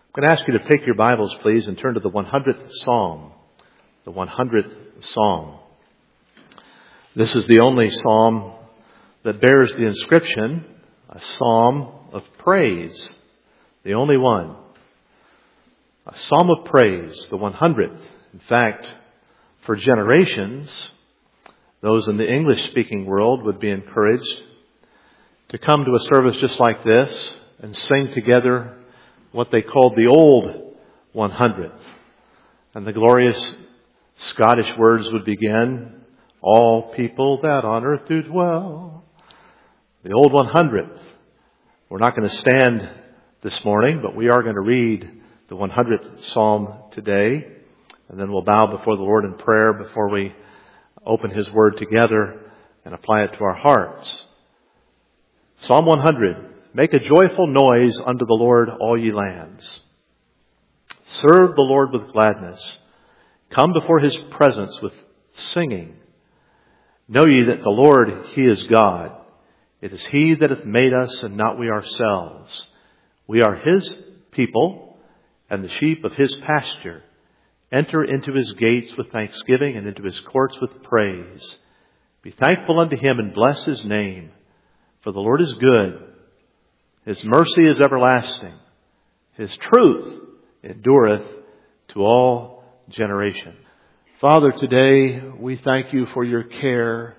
I'm going to ask you to take your Bibles, please, and turn to the 100th Psalm. The 100th Psalm. This is the only psalm that bears the inscription, a psalm of praise. The only one. A psalm of praise, the 100th. In fact, for generations, those in the English-speaking world would be encouraged to come to a service just like this and sing together what they called the old 100th. And the glorious Scottish words would begin, all people that on earth do dwell. The old 100th. We're not going to stand this morning, but we are going to read the 100th Psalm today. And then we'll bow before the Lord in prayer before we open His Word together and apply it to our hearts. Psalm 100. Make a joyful noise unto the Lord, all ye lands. Serve the Lord with gladness. Come before His presence with singing. Know ye that the Lord, He is God. It is He that hath made us, and not we ourselves. We are His people, and the sheep of His pasture. Enter into His gates with thanksgiving, and into His courts with praise. Be thankful unto Him, and bless His name. For the Lord is good. His mercy is everlasting. His truth endureth to all generation. Father, today we thank You for Your care.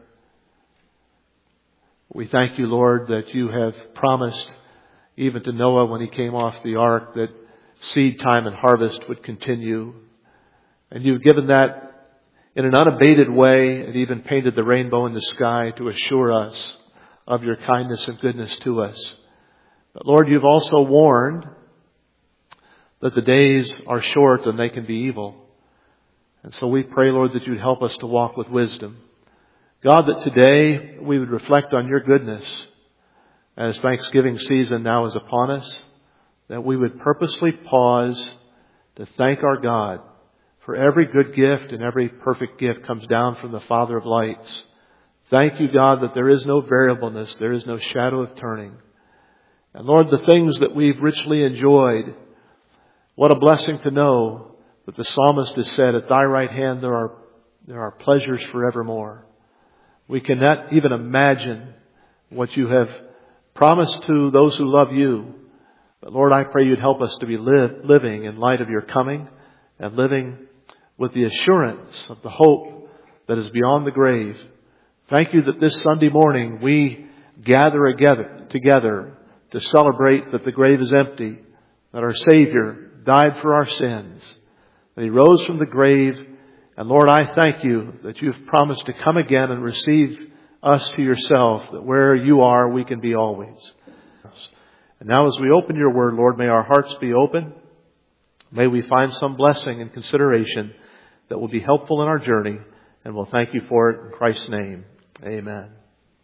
We thank You, Lord, that You have promised even to Noah when he came off the ark that seed time and harvest would continue. And You've given that in an unabated way and even painted the rainbow in the sky to assure us of Your kindness and goodness to us. But Lord, You've also warned that the days are short and they can be evil. And so we pray, Lord, that You'd help us to walk with wisdom. God, that today we would reflect on Your goodness as Thanksgiving season now is upon us, that we would purposely pause to thank our God for every good gift, and every perfect gift comes down from the Father of lights. Thank You, God, that there is no variableness, there is no shadow of turning. And Lord, the things that we've richly enjoyed, what a blessing to know that the psalmist has said, at Thy right hand there are pleasures forevermore. We cannot even imagine what You have promised to those who love You. But Lord, I pray You'd help us to be living in light of Your coming, and living with the assurance of the hope that is beyond the grave. Thank You that this Sunday morning we gather together to celebrate that the grave is empty, that our Savior died for our sins, that He rose from the grave. And Lord, I thank You that You've promised to come again and receive us to Yourself, that where You are, we can be always. And now as we open Your Word, Lord, may our hearts be open. May we find some blessing and consideration that will be helpful in our journey, and we'll thank You for it in Christ's name. Amen.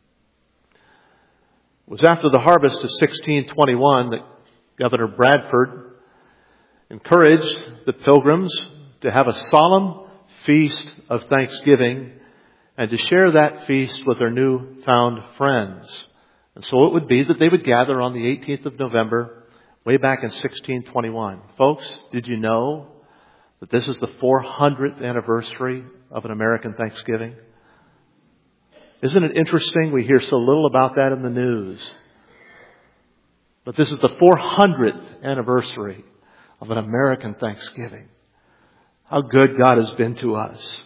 It was after the harvest of 1621 that Governor Bradford encouraged the Pilgrims to have a solemn feast of thanksgiving and to share that feast with their newfound friends. And so it would be that they would gather on the 18th of November, way back in 1621. Folks, did you know that this is the 400th anniversary of an American Thanksgiving? Isn't it interesting? We hear so little about that in the news. But this is the 400th anniversary of an American Thanksgiving. How good God has been to us.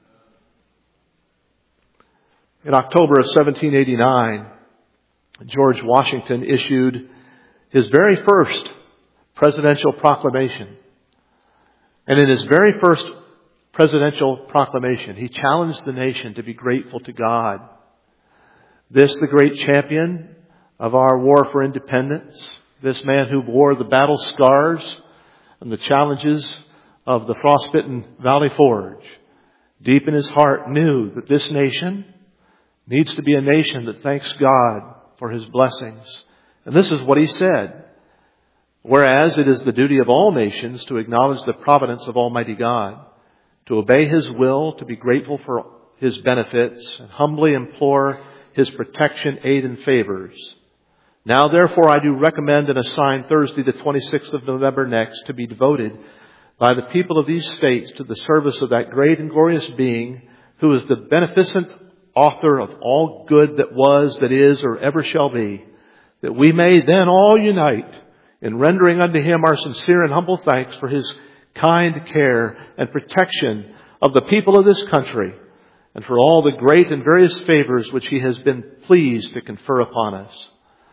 In October of 1789, George Washington issued his very first presidential proclamation. And in his very first presidential proclamation, he challenged the nation to be grateful to God. This, the great champion of our war for independence, this man who wore the battle scars and the challenges of the frostbitten Valley Forge, deep in his heart knew that this nation needs to be a nation that thanks God for His blessings. And this is what he said. Whereas it is the duty of all nations to acknowledge the providence of Almighty God, to obey His will, to be grateful for His benefits, and humbly implore His protection, aid, and favors. Now therefore I do recommend and assign Thursday the 26th of November next to be devoted by the people of these states to the service of that great and glorious being who is the beneficent author of all good that was, that is, or ever shall be, that we may then all unite in rendering unto Him our sincere and humble thanks for His kind care and protection of the people of this country, and for all the great and various favors which He has been pleased to confer upon us.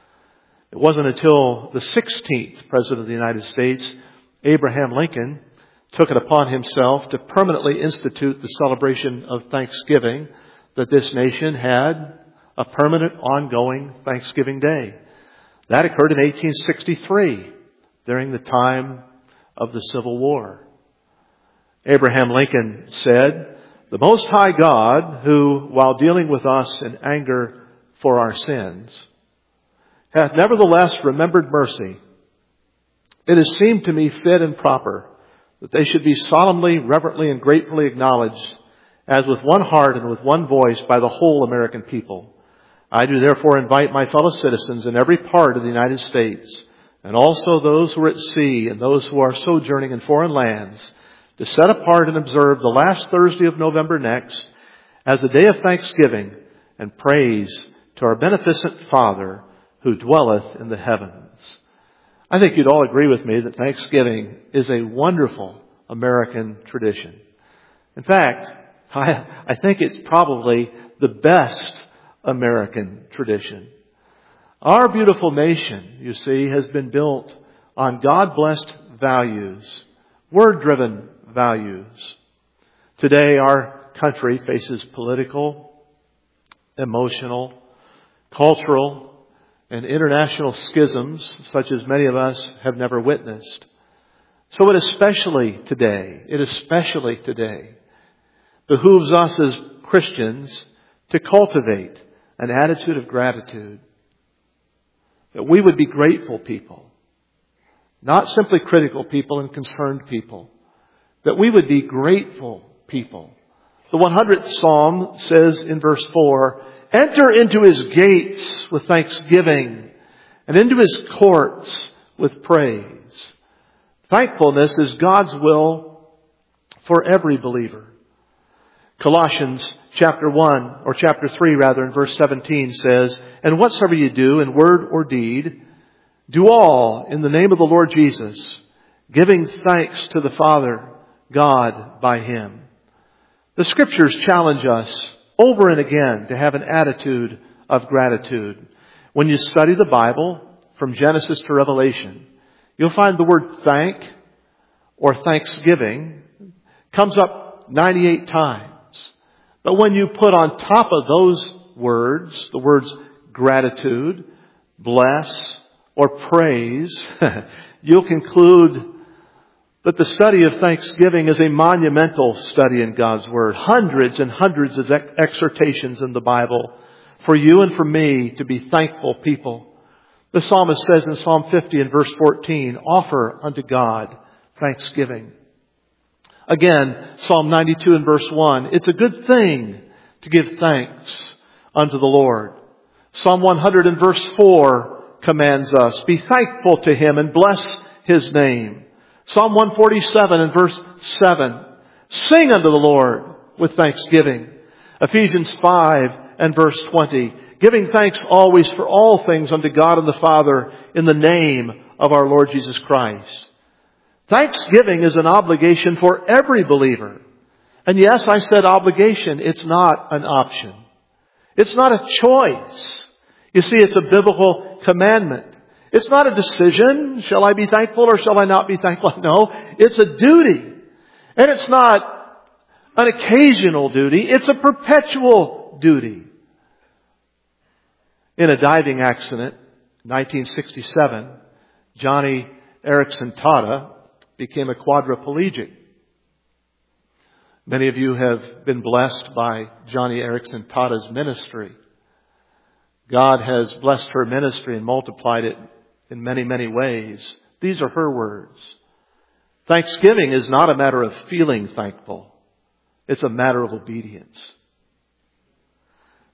It wasn't until the 16th President of the United States, Abraham Lincoln, took it upon himself to permanently institute the celebration of Thanksgiving that this nation had a permanent, ongoing Thanksgiving Day. That occurred in 1863, during the time of the Civil War. Abraham Lincoln said, "The Most High God, who, while dealing with us in anger for our sins, hath nevertheless remembered mercy, it has seemed to me fit and proper that they should be solemnly, reverently, and gratefully acknowledged as with one heart and with one voice by the whole American people. I do therefore invite my fellow citizens in every part of the United States, and also those who are at sea and those who are sojourning in foreign lands, to set apart and observe the last Thursday of November next as a day of thanksgiving and praise to our beneficent Father who dwelleth in the heavens." I think you'd all agree with me that Thanksgiving is a wonderful American tradition. In fact, I think it's probably the best American tradition. Our beautiful nation, you see, has been built on God-blessed values, word-driven values. Today, our country faces political, emotional, cultural, and international schisms such as many of us have never witnessed. So it especially today behooves us as Christians to cultivate an attitude of gratitude. That we would be grateful people, not simply critical people and concerned people. That we would be grateful people. The 100th Psalm says in verse 4, "Enter into His gates with thanksgiving and into His courts with praise." Thankfulness is God's will for every believer. Colossians chapter 3 in verse 17 says, "And whatsoever you do in word or deed, do all in the name of the Lord Jesus, giving thanks to the Father, God, by Him." The Scriptures challenge us over and again to have an attitude of gratitude. When you study the Bible from Genesis to Revelation, you'll find the word thank or thanksgiving comes up 98 times. But when you put on top of those words, the words gratitude, bless, or praise, you'll conclude that the study of thanksgiving is a monumental study in God's Word. Hundreds and hundreds of exhortations in the Bible for you and for me to be thankful people. The psalmist says in Psalm 50 and verse 14, "Offer unto God thanksgiving." Again, Psalm 92 and verse 1, "It's a good thing to give thanks unto the Lord." Psalm 100 and verse 4 commands us, "Be thankful to Him and bless His name." Psalm 147 and verse 7, "Sing unto the Lord with thanksgiving." Ephesians 5 and verse 20, "Giving thanks always for all things unto God and the Father in the name of our Lord Jesus Christ." Thanksgiving is an obligation for every believer. And yes, I said obligation. It's not an option. It's not a choice. You see, it's a biblical commandment. It's not a decision. Shall I be thankful or shall I not be thankful? No, it's a duty. And it's not an occasional duty. It's a perpetual duty. In a diving accident, 1967, Johnny Erickson Tada became a quadriplegic. Many of you have been blessed by Johnny Erickson Tada's ministry. God has blessed her ministry and multiplied it in many, many ways. These are her words. Thanksgiving is not a matter of feeling thankful. It's a matter of obedience.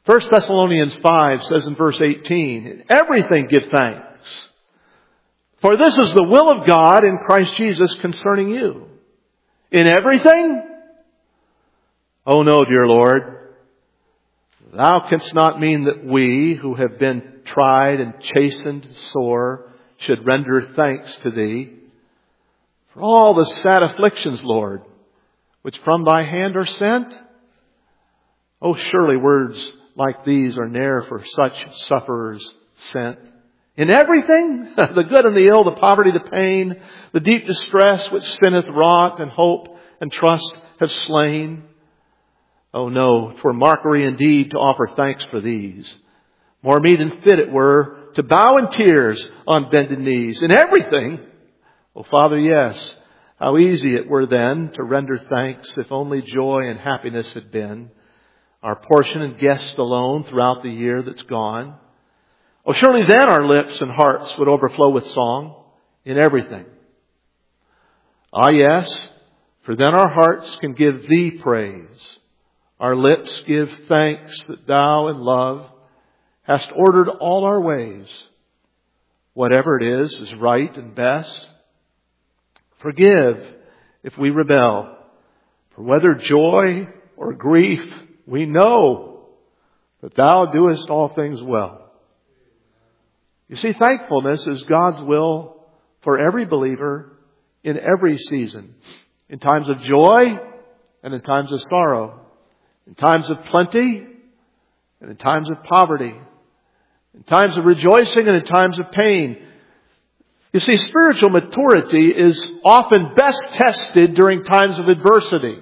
1 Thessalonians 5 says in verse 18, "In everything give thanks, for this is the will of God in Christ Jesus concerning you." In everything? Oh no, dear Lord. Thou canst not mean that we, who have been tried and chastened sore, should render thanks to Thee for all the sad afflictions, Lord, which from Thy hand are sent. Oh, surely words like these are ne'er for such sufferers sent. In everything, the good and the ill, the poverty, the pain, the deep distress which sin hath wrought, and hope and trust have slain. Oh no, 'twere mockery indeed to offer thanks for these. More meet and fit it were to bow in tears on bended knees. In everything, oh Father, yes, how easy it were then to render thanks if only joy and happiness had been our portion and guest alone throughout the year that's gone. Oh, surely then our lips and hearts would overflow with song in everything. Ah, yes, for then our hearts can give Thee praise. Our lips give thanks that Thou in love hast ordered all our ways. Whatever it is right and best. Forgive if we rebel. For whether joy or grief, we know that Thou doest all things well. You see, thankfulness is God's will for every believer in every season. In times of joy and in times of sorrow. In times of plenty and in times of poverty. In times of rejoicing and in times of pain. You see, spiritual maturity is often best tested during times of adversity.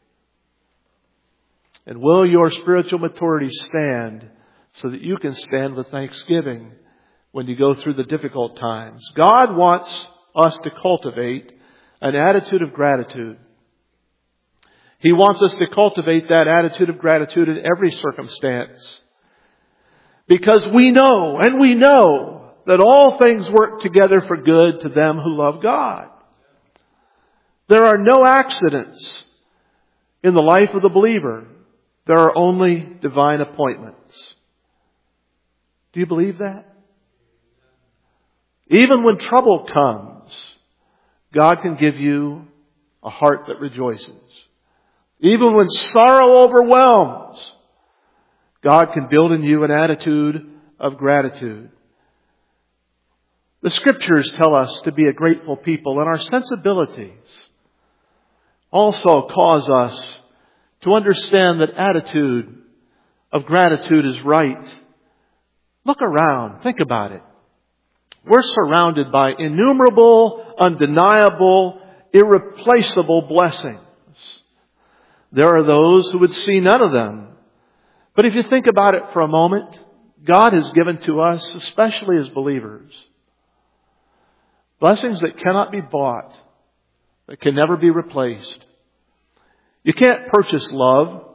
And will your spiritual maturity stand so that you can stand with thanksgiving when you go through the difficult times? God wants us to cultivate an attitude of gratitude. He wants us to cultivate that attitude of gratitude in every circumstance. Because we know that all things work together for good to them who love God. There are no accidents in the life of the believer. There are only divine appointments. Do you believe that? Even when trouble comes, God can give you a heart that rejoices. Even when sorrow overwhelms, God can build in you an attitude of gratitude. The Scriptures tell us to be a grateful people, and our sensibilities also cause us to understand that attitude of gratitude is right. Look around. Think about it. We're surrounded by innumerable, undeniable, irreplaceable blessings. There are those who would see none of them. But if you think about it for a moment, God has given to us, especially as believers, blessings that cannot be bought, that can never be replaced. You can't purchase love,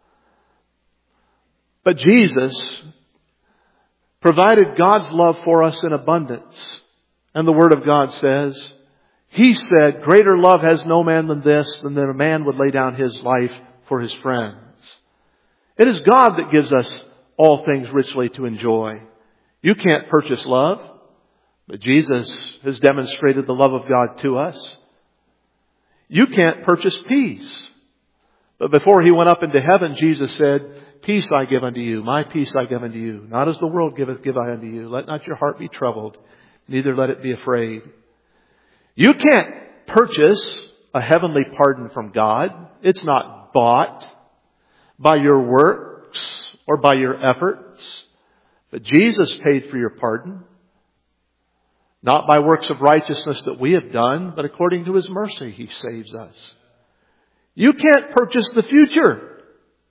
but Jesus provided God's love for us in abundance. And the Word of God says, He said, "Greater love has no man than this, than that a man would lay down his life for his friends." It is God that gives us all things richly to enjoy. You can't purchase love, but Jesus has demonstrated the love of God to us. You can't purchase peace, but before He went up into heaven, Jesus said, "Peace I give unto you, my peace I give unto you. Not as the world giveth, give I unto you. Let not your heart be troubled, neither let it be afraid." You can't purchase a heavenly pardon from God. It's not bought by your works or by your efforts. But Jesus paid for your pardon. Not by works of righteousness that we have done, but according to His mercy He saves us. You can't purchase the future.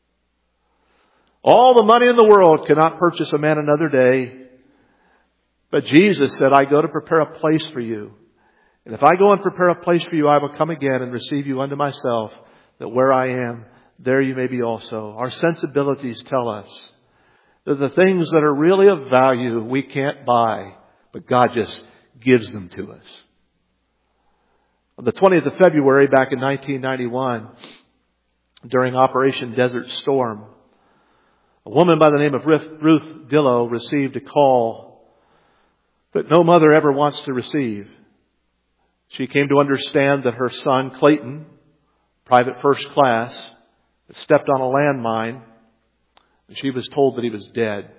All the money in the world cannot purchase a man another day. But Jesus said, "I go to prepare a place for you. And if I go and prepare a place for you, I will come again and receive you unto myself, that where I am, there you may be also." Our sensibilities tell us that the things that are really of value we can't buy, but God just gives them to us. On the 20th of February back in 1991, during Operation Desert Storm, A woman by the name of Ruth Dillow received a call that no mother ever wants to receive. She came to understand that her son, Clayton, private first class, had stepped on a landmine, and she was told that he was dead.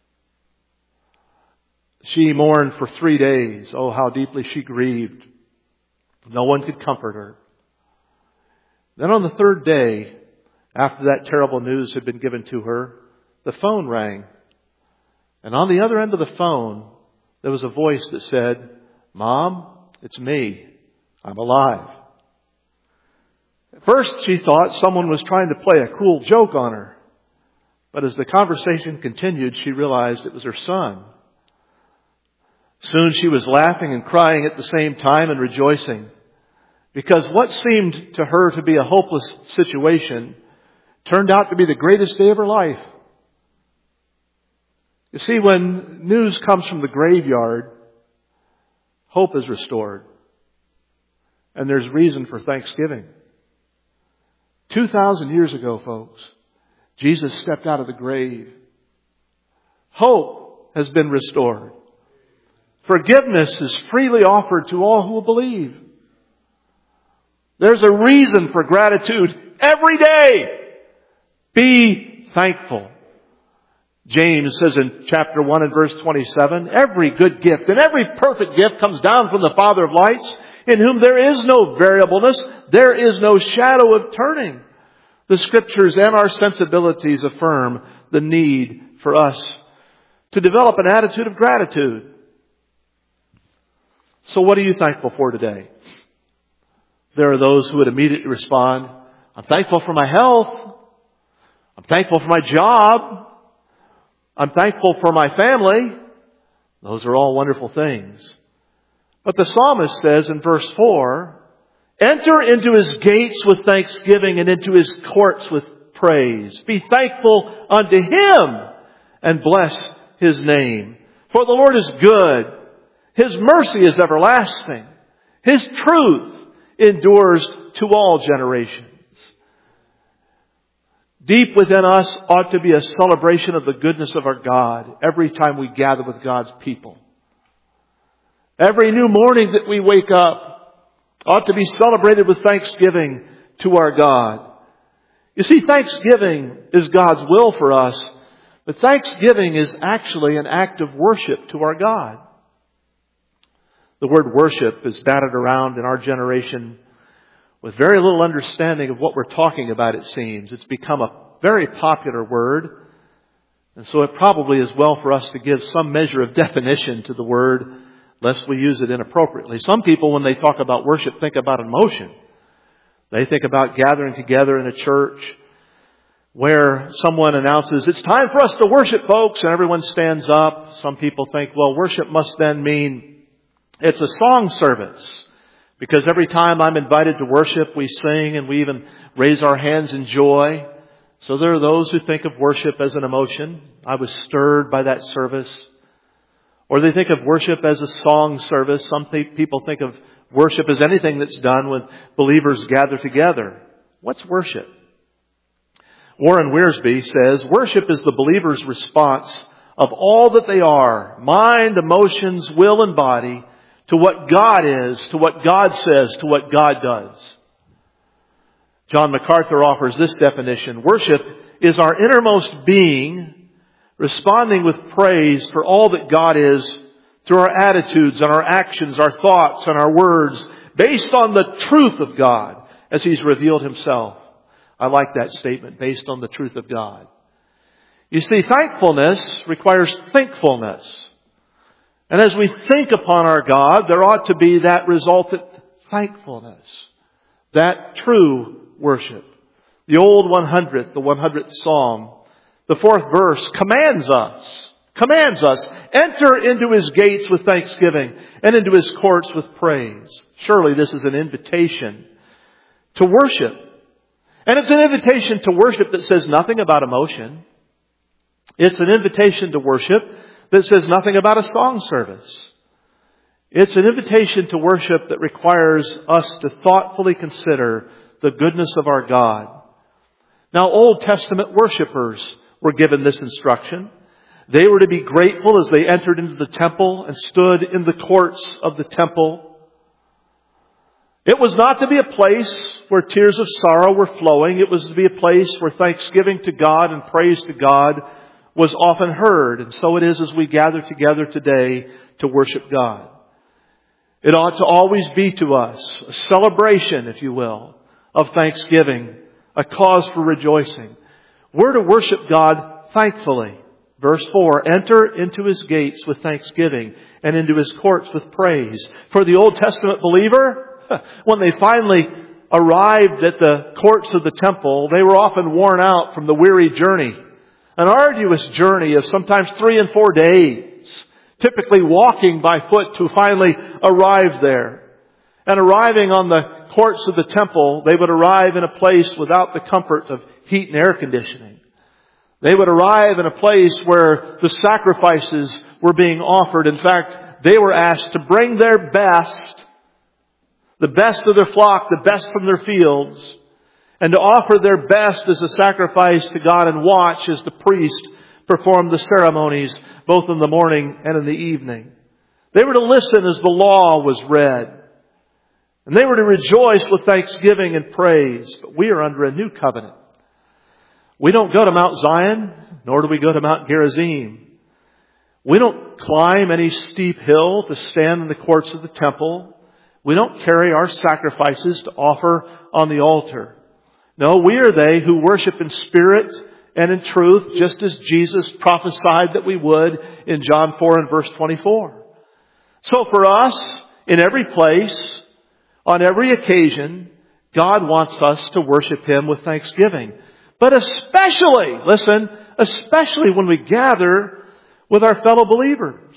She mourned for 3 days. Oh, how deeply she grieved. No one could comfort her. Then on the third day, after that terrible news had been given to her, the phone rang. And on the other end of the phone, there was a voice that said, "Mom, it's me. I'm alive." At first, she thought someone was trying to play a cruel joke on her. But as the conversation continued, she realized it was her son. Soon she was laughing and crying at the same time and rejoicing, because what seemed to her to be a hopeless situation turned out to be the greatest day of her life. You see, when news comes from the graveyard, hope is restored. And there's reason for thanksgiving. 2,000 years ago, folks, Jesus stepped out of the grave. Hope has been restored. Forgiveness is freely offered to all who will believe. There's a reason for gratitude every day. Be thankful. James says in chapter 1 and verse 27, every good gift and every perfect gift comes down from the Father of lights, in whom there is no variableness, there is no shadow of turning. The Scriptures and our sensibilities affirm the need for us to develop an attitude of gratitude. So what are you thankful for today? There are those who would immediately respond, I'm thankful for my health. I'm thankful for my job. I'm thankful for my family. Those are all wonderful things. But the psalmist says in verse 4, enter into His gates with thanksgiving and into His courts with praise. Be thankful unto Him and bless His name. For the Lord is good. His mercy is everlasting. His truth endures to all generations. Deep within us ought to be a celebration of the goodness of our God every time we gather with God's people. Every new morning that we wake up ought to be celebrated with thanksgiving to our God. You see, thanksgiving is God's will for us, but thanksgiving is actually an act of worship to our God. The word worship is batted around in our generation with very little understanding of what we're talking about, it seems. It's become a very popular word, and so it probably is well for us to give some measure of definition to the word, lest we use it inappropriately. Some people, when they talk about worship, think about emotion. They think about gathering together in a church where someone announces, it's time for us to worship, folks, and everyone stands up. Some people think, well, worship must then mean it's a song service, because every time I'm invited to worship, we sing and we even raise our hands in joy. So there are those who think of worship as an emotion. I was stirred by that service. Or they think of worship as a song service. Some people think of worship as anything that's done when believers gather together. What's worship? Warren Wiersbe says, worship is the believer's response of all that they are, mind, emotions, will, and body, to what God is, to what God says, to what God does. John MacArthur offers this definition. Worship is our innermost being responding with praise for all that God is through our attitudes and our actions, our thoughts and our words, based on the truth of God as He's revealed Himself. I like that statement, based on the truth of God. You see, thankfulness requires thinkfulness. And as we think upon our God, there ought to be that resultant thankfulness, that true worship. The old 100th, the 100th Psalm, the 4th verse commands us, enter into His gates with thanksgiving and into His courts with praise. Surely this is an invitation to worship. And it's an invitation to worship that says nothing about emotion. It's an invitation to worship that says nothing about a song service. It's an invitation to worship that requires us to thoughtfully consider the goodness of our God. Now, Old Testament worshipers were given this instruction. They were to be grateful as they entered into the temple and stood in the courts of the temple. It was not to be a place where tears of sorrow were flowing. It was to be a place where thanksgiving to God and praise to God was often heard. And so it is as we gather together today to worship God. It ought to always be to us a celebration, if you will, of thanksgiving, a cause for rejoicing. We're to worship God thankfully. Verse 4, enter into His gates with thanksgiving and into His courts with praise. For the Old Testament believer, when they finally arrived at the courts of the temple, they were often worn out from the weary journey. An arduous journey of sometimes 3 and 4 days, typically walking by foot to finally arrive there. And arriving on the courts of the temple, they would arrive in a place without the comfort of heat and air conditioning. They would arrive in a place where the sacrifices were being offered. In fact, they were asked to bring their best, the best of their flock, the best from their fields, and to offer their best as a sacrifice to God and watch as the priest performed the ceremonies both in the morning and in the evening. They were to listen as the law was read. And they were to rejoice with thanksgiving and praise. But we are under a new covenant. We don't go to Mount Zion, nor do we go to Mount Gerizim. We don't climb any steep hill to stand in the courts of the temple. We don't carry our sacrifices to offer on the altar. No, we are they who worship in spirit and in truth, just as Jesus prophesied that we would in John 4 and verse 24. So for us, in every place, on every occasion, God wants us to worship Him with thanksgiving. But especially, listen, especially when we gather with our fellow believers.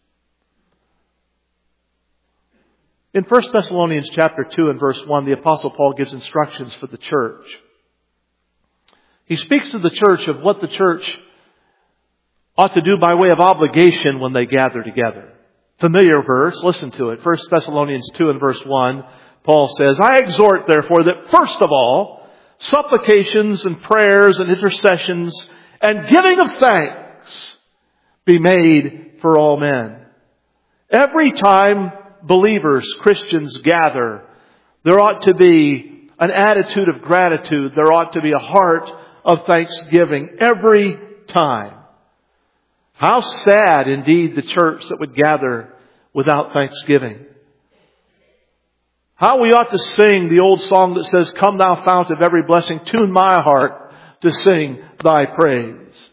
In 1 Thessalonians chapter 2 and verse 1, the Apostle Paul gives instructions for the church. He speaks to the church of what the church ought to do by way of obligation when they gather together. Familiar verse, listen to it. 1 Thessalonians 2 and verse 1, Paul says, I exhort therefore that first of all, supplications and prayers and intercessions and giving of thanks be made for all men. Every time believers, Christians gather, there ought to be an attitude of gratitude. There ought to be a heart of thanksgiving every time. How sad indeed the church that would gather without thanksgiving. How we ought to sing the old song that says, Come thou fount of every blessing, tune my heart to sing thy praise.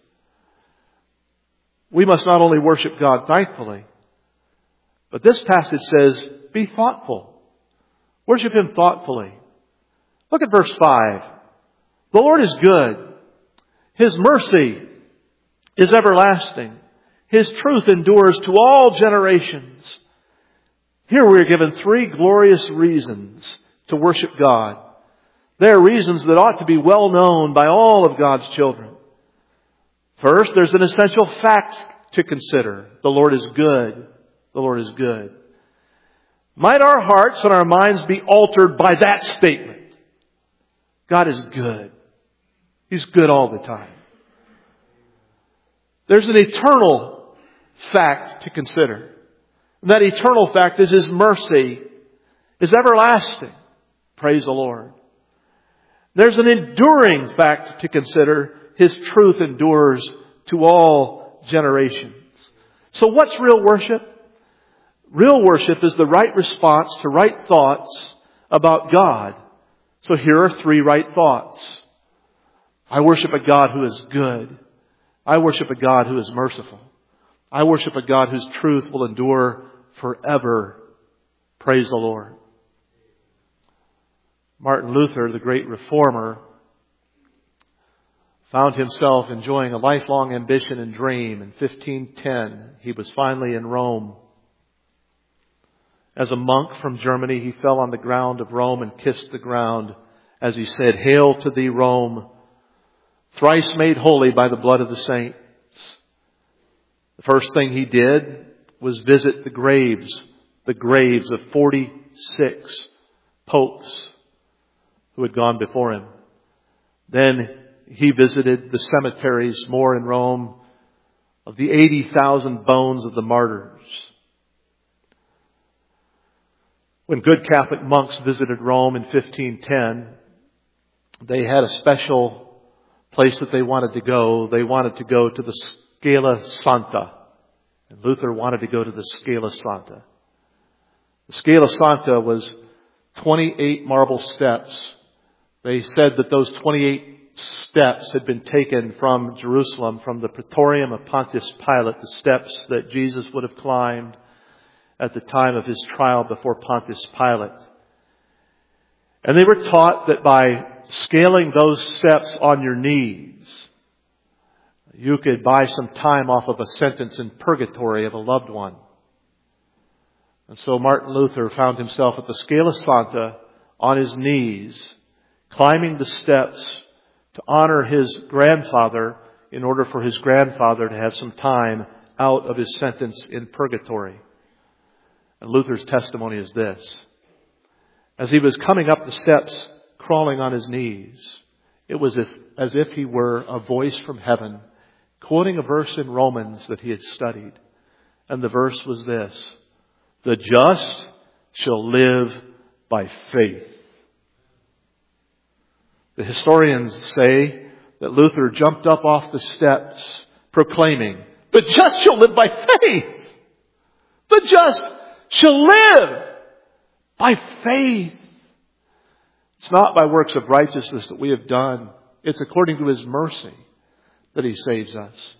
We must not only worship God thankfully, but this passage says, be thoughtful. Worship Him thoughtfully. Look at verse 5. The Lord is good. His mercy is everlasting. His truth endures to all generations. Here we are given 3 glorious reasons to worship God. They are reasons that ought to be well known by all of God's children. First, there's an essential fact to consider. The Lord is good. The Lord is good. Might our hearts and our minds be altered by that statement? God is good. He's good all the time. There's an eternal fact to consider. And that eternal fact is His mercy is everlasting. Praise the Lord. There's an enduring fact to consider. His truth endures to all generations. So what's real worship? Real worship is the right response to right thoughts about God. So here are 3 right thoughts. I worship a God who is good. I worship a God who is merciful. I worship a God whose truth will endure forever. Praise the Lord. Martin Luther, the great reformer, found himself enjoying a lifelong ambition and dream. In 1510, he was finally in Rome. As a monk from Germany, he fell on the ground of Rome and kissed the ground as he said, Hail to thee, Rome, thrice made holy by the blood of the saints. The first thing he did was visit the graves of 46 popes who had gone before him. Then he visited the cemeteries more in Rome of the 80,000 bones of the martyrs. When good Catholic monks visited Rome in 1510, they had a special place that they wanted to go. They wanted to go to the Scala Santa. And Luther wanted to go to the Scala Santa. The Scala Santa was 28 marble steps. They said that those 28 steps had been taken from Jerusalem, from the Praetorium of Pontius Pilate, the steps that Jesus would have climbed at the time of his trial before Pontius Pilate. And they were taught that by scaling those steps on your knees, you could buy some time off of a sentence in purgatory of a loved one. And so Martin Luther found himself at the Scala Santa on his knees, climbing the steps to honor his grandfather in order for his grandfather to have some time out of his sentence in purgatory. And Luther's testimony is this. As he was coming up the steps, crawling on his knees, it was as if he were a voice from heaven, quoting a verse in Romans that he had studied. And the verse was this: the just shall live by faith. The historians say that Luther jumped up off the steps proclaiming, the just shall live by faith. The just shall live by faith. It's not by works of righteousness that we have done. It's according to His mercy that He saves us.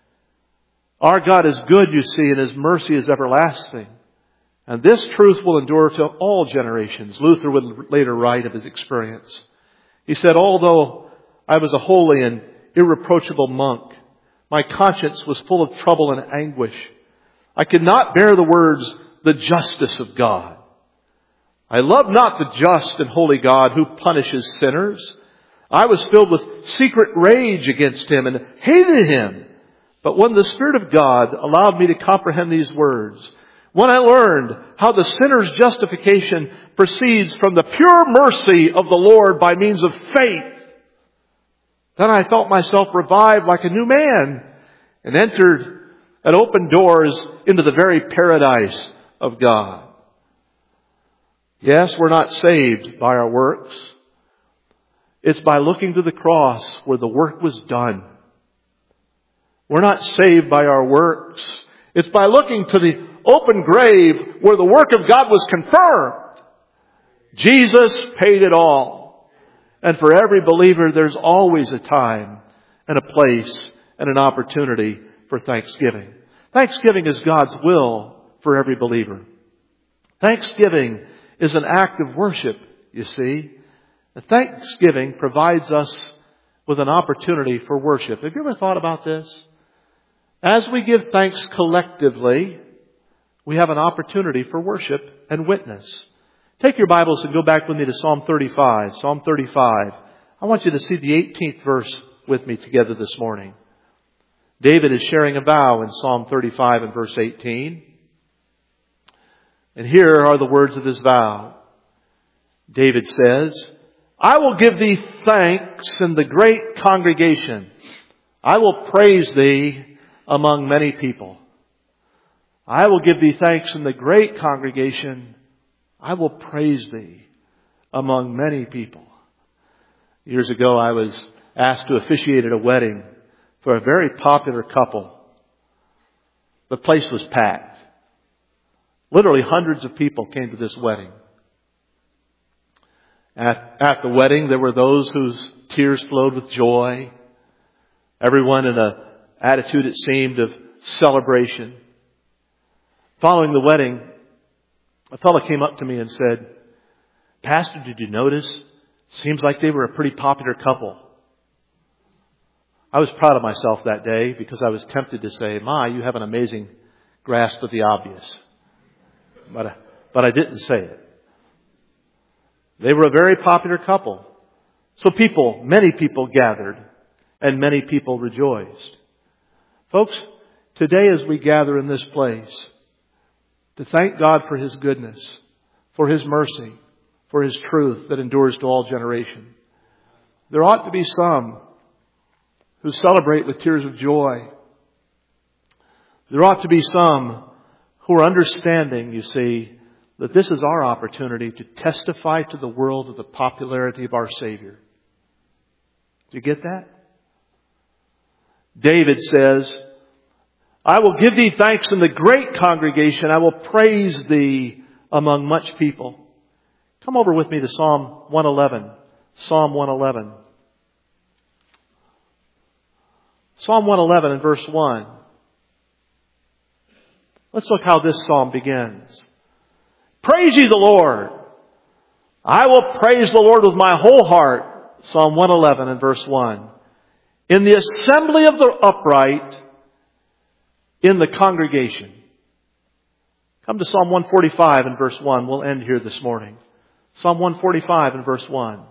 Our God is good, you see, and His mercy is everlasting. And this truth will endure to all generations. Luther would later write of his experience. He said, although I was a holy and irreproachable monk, my conscience was full of trouble and anguish. I could not bear the words, the justice of God. I loved not the just and holy God who punishes sinners. I was filled with secret rage against Him and hated Him. But when the Spirit of God allowed me to comprehend these words, when I learned how the sinner's justification proceeds from the pure mercy of the Lord by means of faith, then I felt myself revived like a new man and entered and opened doors into the very paradise of God. Yes, we're not saved by our works. It's by looking to the cross where the work was done. We're not saved by our works. It's by looking to the open grave where the work of God was confirmed. Jesus paid it all. And for every believer, there's always a time and a place and an opportunity for thanksgiving. Thanksgiving is God's will for every believer. Thanksgiving is an act of worship, you see. And thanksgiving provides us with an opportunity for worship. Have you ever thought about this? As we give thanks collectively, we have an opportunity for worship and witness. Take your Bibles and go back with me to Psalm 35. Psalm 35. I want you to see the 18th verse with me together this morning. David is sharing a vow in Psalm 35 and verse 18. And here are the words of his vow. David says, I will give Thee thanks in the great congregation. I will praise Thee among many people. I will give Thee thanks in the great congregation. I will praise Thee among many people. Years ago, I was asked to officiate at a wedding for a very popular couple. The place was packed. Literally hundreds of people came to this wedding. At the wedding, there were those whose tears flowed with joy. Everyone in an attitude, it seemed, of celebration. Following the wedding, a fellow came up to me and said, Pastor, did you notice? Seems like they were a pretty popular couple. I was proud of myself that day because I was tempted to say, my, you have an amazing grasp of the obvious. But I didn't say it. They were a very popular couple. So many people gathered and many people rejoiced. Folks, today as we gather in this place to thank God for His goodness, for His mercy, for His truth that endures to all generation, there ought to be some who celebrate with tears of joy. There ought to be some who are understanding, you see, that this is our opportunity to testify to the world of the popularity of our Savior. Do you get that? David says, I will give thee thanks in the great congregation. I will praise thee among much people. Come over with me to Psalm 111. Psalm 111. Psalm 111 and verse 1. Let's look how this psalm begins. Praise ye the Lord. I will praise the Lord with my whole heart. Psalm 111 and verse 1. In the assembly of the upright, in the congregation. Come to Psalm 145 and verse 1. We'll end here this morning. Psalm 145 and verse 1.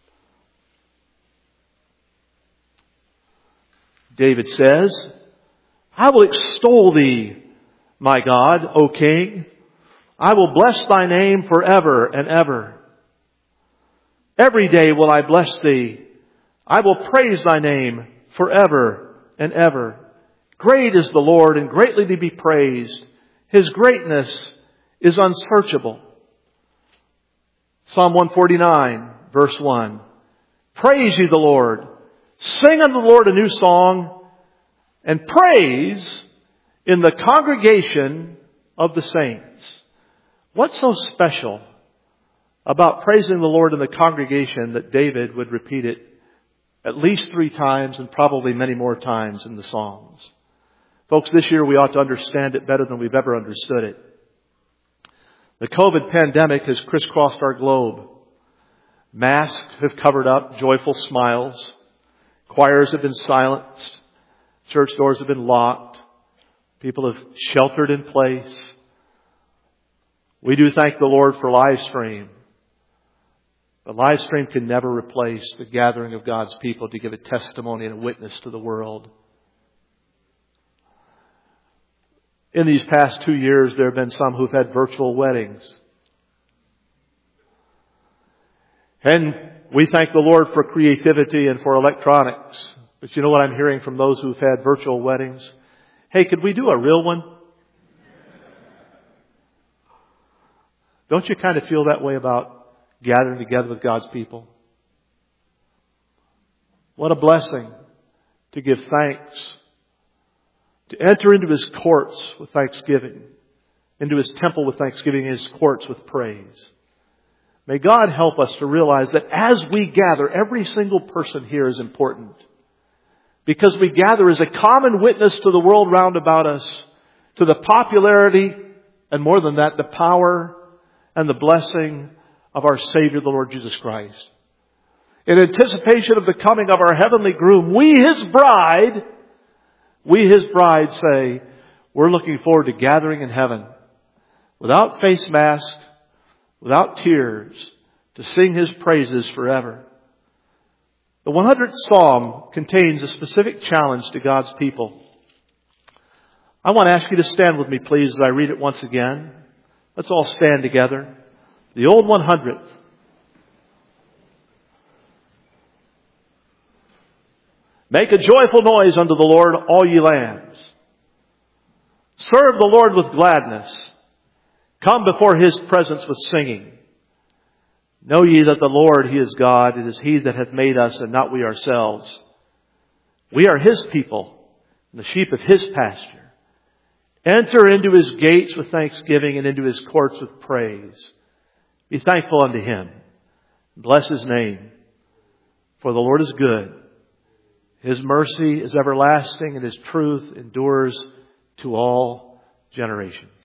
David says, I will extol thee, my God, O King. I will bless thy name forever and ever. Every day will I bless thee. I will praise thy name forever and ever. Great is the Lord and greatly to be praised. His greatness is unsearchable. Psalm 149, verse 1. Praise ye the Lord. Sing unto the Lord a new song and praise in the congregation of the saints. What's so special about praising the Lord in the congregation that David would repeat it at least 3 times and probably many more times in the Psalms? Folks, this year we ought to understand it better than we've ever understood it. The COVID pandemic has crisscrossed our globe. Masks have covered up joyful smiles. Choirs have been silenced. Church doors have been locked. People have sheltered in place. We do thank the Lord for live stream. But live stream can never replace the gathering of God's people to give a testimony and a witness to the world. In these past 2 years, there have been some who've had virtual weddings. And we thank the Lord for creativity and for electronics. But you know what I'm hearing from those who've had virtual weddings? Hey, could we do a real one? Don't you kind of feel that way about gathering together with God's people? What a blessing to give thanks, to enter into His courts with thanksgiving, into His temple with thanksgiving, and His courts with praise. May God help us to realize that as we gather, every single person here is important. Because we gather as a common witness to the world round about us, to the popularity, and more than that, the power and the blessing of our Savior, the Lord Jesus Christ. In anticipation of the coming of our heavenly groom, we His bride say, we're looking forward to gathering in heaven without face mask, without tears, to sing His praises forever. The 100th Psalm contains a specific challenge to God's people. I want to ask you to stand with me, please, as I read it once again. Let's all stand together. The old 100th. Make a joyful noise unto the Lord, all ye lands. Serve the Lord with gladness. Come before His presence with singing. Know ye that the Lord, He is God. It is He that hath made us, and not we ourselves. We are His people, and the sheep of His pasture. Enter into His gates with thanksgiving, and into His courts with praise. Be thankful unto Him. Bless His name. For the Lord is good. His mercy is everlasting, and His truth endures to all generations.